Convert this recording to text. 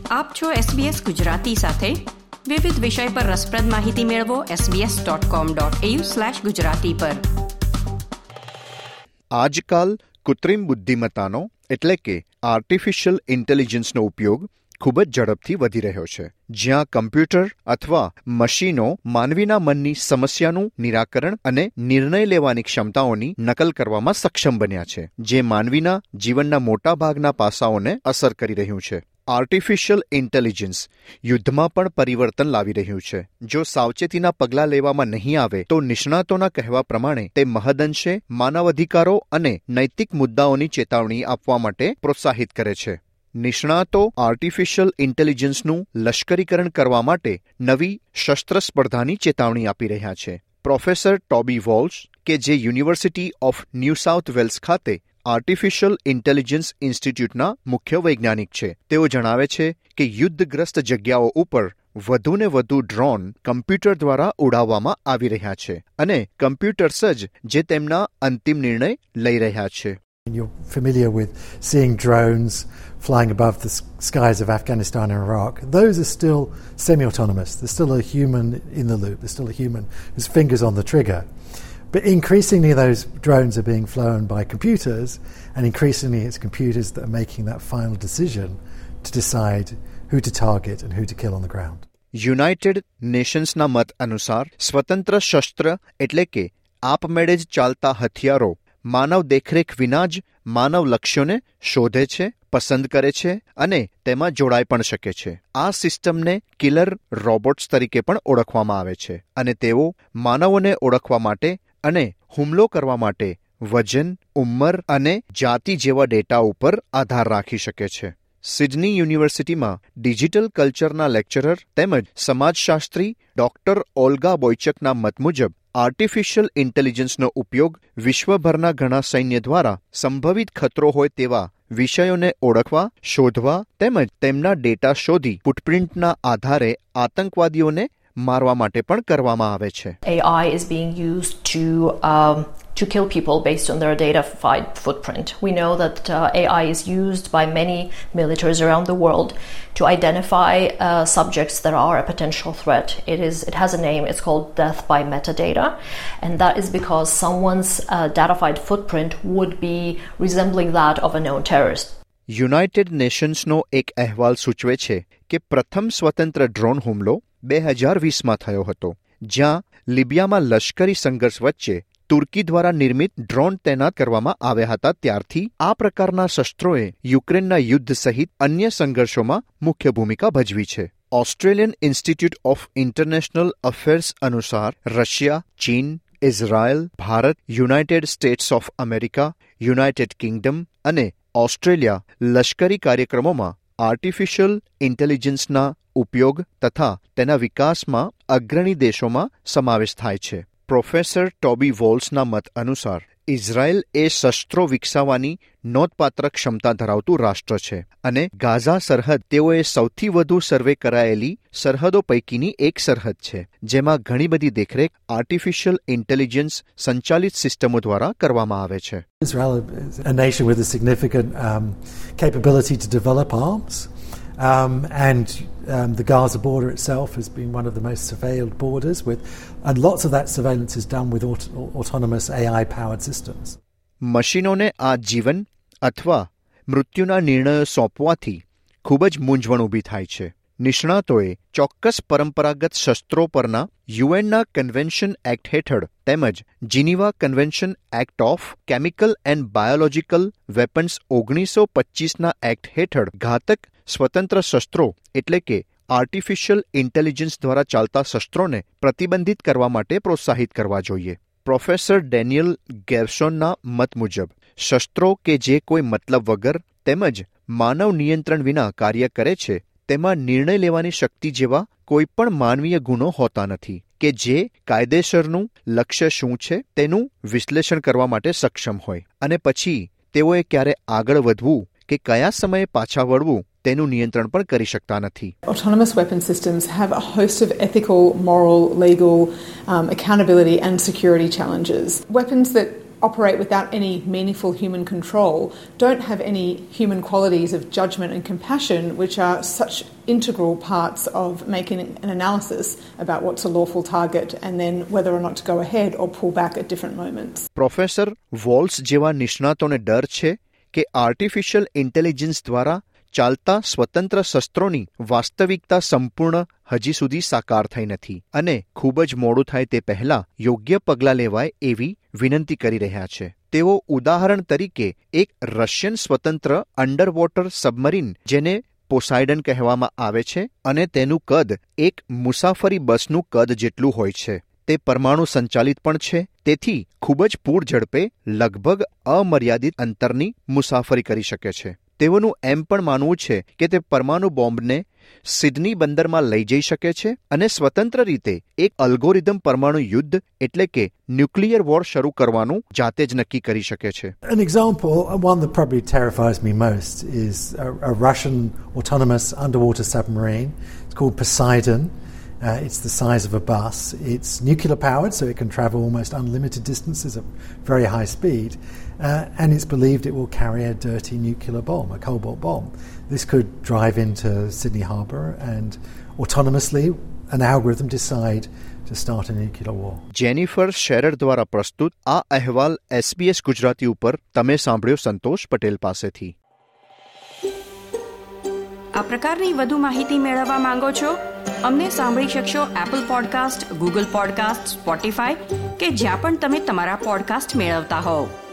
આપ છો SBS ગુજરાતી સાથે વિવિધ વિષય પર રસપ્રદ માહિતી મેળવો sbs.com.au/gujarati પર. આજકાલ કૃત્રિમ બુદ્ધિમત્તાનો એટલે કે આર્ટિફિશિયલ ઇન્ટેલિજન્સનો ઉપયોગ ખૂબ જ ઝડપથી વધી રહ્યો છે. જ્યાં કમ્પ્યુટર અથવા મશીનો માનવીના મનની સમસ્યાનું નિરાકરણ અને નિર્ણય લેવાની ક્ષમતાઓની નકલ કરવામાં સક્ષમ બન્યા છે, જે માનવીના જીવનના મોટા ભાગના પાસાઓને અસર કરી રહ્યું છે. આર્ટિફિશિયલ ઇન્ટેલિજન્સ યુદ્ધમાં પણ પરિવર્તન લાવી રહ્યું છે. જો સાવચેતીના પગલાં લેવામાં નહીં આવે તો નિષ્ણાતોના કહેવા પ્રમાણે તે મહદઅંશે માનવ અધિકારો અને નૈતિક મુદ્દાઓની ચેતવણી આપવા માટે પ્રોત્સાહિત કરે છે. નિષ્ણાતો આર્ટિફિશિયલ ઇન્ટેલિજન્સનું લશ્કરીકરણ કરવા માટે નવી શસ્ત્ર સ્પર્ધાની ચેતવણી આપી રહ્યા છે. પ્રોફેસર ટોબી વોલ્શ, કે જે university of New South Wales ખાતે આર્ટિફિશિયલ ઇન્ટેલિજન્સ ઇન્સ્ટિટ્યૂટના મુખ્ય વૈજ્ઞાનિક છે, તેઓ જણાવે છે કે યુદ્ધગ્રસ્ત જગ્યાઓ ઉપર વધુને વધુ ડ્રોન કમ્પ્યુટર દ્વારા ઉડાવવામાં આવી રહ્યા છે અને કમ્પ્યુટર્સ જ જે તેમના અંતિમ નિર્ણય લઈ રહ્યા છે. You're familiar with seeing drones flying above the skies of Afghanistan and Iraq. Those are still semi-autonomous. There's still a human in the loop. There's still a human whose finger's on the trigger. But increasingly those drones are being flown by computers, and increasingly it's computers that are making that final decision to decide who to target and who to kill on the ground. United નેશન્સના મત અનુસાર સ્વતંત્ર શસ્ત્ર એટલે કે આપમેળે જ ચાલતા હથિયારો માનવ દેખરેખ વિના જ માનવ લક્ષ્યોને શોધે છે, પસંદ કરે છે અને તેમાં જોડાઈ પણ શકે છે. આ સિસ્ટમને કિલર રોબોટ્સ તરીકે પણ ઓળખવામાં આવે છે અને તેઓ માનવોને ઓળખવા માટે અને હુમલો કરવા માટે વજન, ઉંમર અને જાતિ જેવા ડેટા ઉપર આધાર રાખી શકે છે. સિડની યુનિવર્સિટીમાં ડિજિટલ કલ્ચરના લેક્ચરર તેમજ સમાજશાસ્ત્રી ડોક્ટર ઓલ્ગા બોયચકના મત મુજબ આર્ટિફિશિયલ ઇન્ટેલિજન્સનો ઉપયોગ વિશ્વભરના ઘણા સૈન્ય દ્વારા સંભવિત ખતરો હોય તેવા વિષયોને ઓળખવા, શોધવા તેમજ તેમના ડેટા શોધી ફૂટપ્રિન્ટના આધારે આતંકવાદીઓને મારવા માટે પણ કરવામાં આવે છે. AI is being used to kill people based on their data footprint. We know that AI is used by many militaries around the world to identify subjects that are a potential threat. It has a name. It's called death by metadata, and that is because someone's datafied footprint would be resembling that of a known terrorist. United નેશન્સનો એક અહેવાલ સૂચવે છે કે પ્રથમ સ્વતંત્ર drone હુમલો 2020માં થયો હતો, જ્યાં લિબિયામાં લશ્કરી સંઘર્ષ વચ્ચે તુર્કી દ્વારા નિર્મિત ડ્રોન તૈનાત કરવામાં આવ્યા હતા. ત્યારથી આ પ્રકારના શસ્ત્રોએ યુક્રેનના યુદ્ધ સહિત અન્ય સંઘર્ષોમાં મુખ્ય ભૂમિકા ભજવી છે. Australian institute of international affairs અનુસાર રશિયા, ચીન, Israel, Bharat, United States of America, United Kingdom અને ઓસ્ટ્રેલિયા લશ્કરી કાર્યક્રમોમાં આર્ટિફિશિયલ ઇન્ટેલિજન્સના ઉપયોગ તથા તેના વિકાસમાં અગ્રણી દેશોમાં સમાવેશ થાય છે. પ્રોફેસર ટોબી વોલ્સના મત અનુસાર ઇઝરાયલ એ શસ્ત્રો વિકસાવવાની નોંધપાત્ર ક્ષમતા ધરાવતું રાષ્ટ્ર છે અને ગાઝા સરહદ તેઓએ સૌથી વધુ સર્વે કરાયેલી સરહદો પૈકીની એક સરહદ છે, જેમાં ઘણી બધી દેખરેખ આર્ટિફિશિયલ ઇન્ટેલિજન્સ સંચાલિત સિસ્ટમો દ્વારા કરવામાં આવે છે. Israel is a nation with a significant capability to develop arms. The Gaza border itself has been one of the most surveilled borders, and lots of that surveillance is done with autonomous AI-powered systems. મશીનોને આ જીવન અથવા મૃત્યુના નિર્ણયો સોંપવાથી ખૂબ જ મૂંઝવણ ઊભી થાય છે. નિષ્ણાતોએ ચોક્કસ પરંપરાગત શસ્ત્રો પરના યુએનના કન્વેન્શન એક્ટ હેઠળ તેમજ Geneva convention act of chemical and biological weapons 1925ના એક્ટ હેઠળ ઘાતક સ્વતંત્ર શસ્ત્રો એટલે કે આર્ટિફિશિયલ ઇન્ટેલિજન્સ દ્વારા ચાલતા શસ્ત્રોને પ્રતિબંધિત કરવા માટે પ્રોત્સાહિત કરવા જોઈએ. પ્રોફેસર ડેનિયલ ગેર્શોનના મત મુજબ શસ્ત્રો કે જે કોઈ મતલબ વગર તેમજ માનવ નિયંત્રણ વિના કાર્ય કરે છે તેમાં નિર્ણય લેવાની શક્તિ જેવા કોઈ પણ માનવીય ગુણો હોતા નથી કે જે કાયદેસરનું લક્ષ્ય શું છે તેનું વિશ્લેષણ કરવા માટે સક્ષમ હોય અને પછી તેઓએ ક્યારે આગળ વધવું કે કયા સમયે પાછા વળવું તેનું નિયંત્રણ પણ કરી શકતા નથી. Autonomous weapon systems have a host of ethical, moral, legal, accountability and security challenges. Weapons that operate without any meaningful human control, don't have any human qualities of judgment and compassion, which are such integral parts of making an analysis about what's a lawful target and then whether or not to go ahead or pull back at different moments. Professor Walsh જેવા નિષ્ણાતોને ડર છે કે artificial intelligence દ્વારા ચાલતા સ્વતંત્ર શસ્ત્રોની વાસ્તવિકતા સંપૂર્ણ હજી સુધી સાકાર થઈ નથી અને ખૂબ જ મોડું થાય તે પહેલા યોગ્ય પગલાં લેવાય એવી વિનંતી કરી રહ્યા છે. તેઓ ઉદાહરણ તરીકે એક રશિયન સ્વતંત્ર અંડર વોટર સબમરીન જેને પોસાઇડન કહેવામાં આવે છે અને તેનું કદ એક મુસાફરી બસનું કદ જેટલું હોય છે. તે પરમાણુ સંચાલિત પણ છે, તેથી ખૂબ જ પૂર ઝડપે લગભગ અમર્યાદિત અંતરની મુસાફરી કરી શકે છે. તેઓનું એમ પણ માનવું છે કે તે પરમાણુ બોમ્બને સિડની બંદરમાં લઈ જઈ શકે છે અને સ્વતંત્ર રીતે એક અલ્ગોરિધમ પરમાણુ યુદ્ધ એટલે કે ન્યુક્લિયર વોર શરૂ કરવાનું જાતે જ નક્કી કરી શકે છે. An example, one that probably terrifies me most, is a Russian autonomous underwater submarine. It's called Poseidon. It's the size of a bus. It's nuclear powered, so it can travel almost unlimited distances at very high speed. And it's believed it will carry a dirty nuclear bomb, a cobalt bomb. This could drive into Sydney Harbour and autonomously an algorithm decide to start a nuclear war. Jennifer Scherer દ્વારા પ્રસ્તુત આ અહેવાલ SBS Gujarati ઉપર તમે સાંભળ્યો સંતોષ પટેલ પાસેથી. આ પ્રકારની વધુ માહિતી મેળવવા માંગો છો? અમને સાંભળી શકશો Apple podcast, Google podcast, Spotify કે જ્યાં પણ તમે તમારા પોડકાસ્ટ મેળવતા હોવ.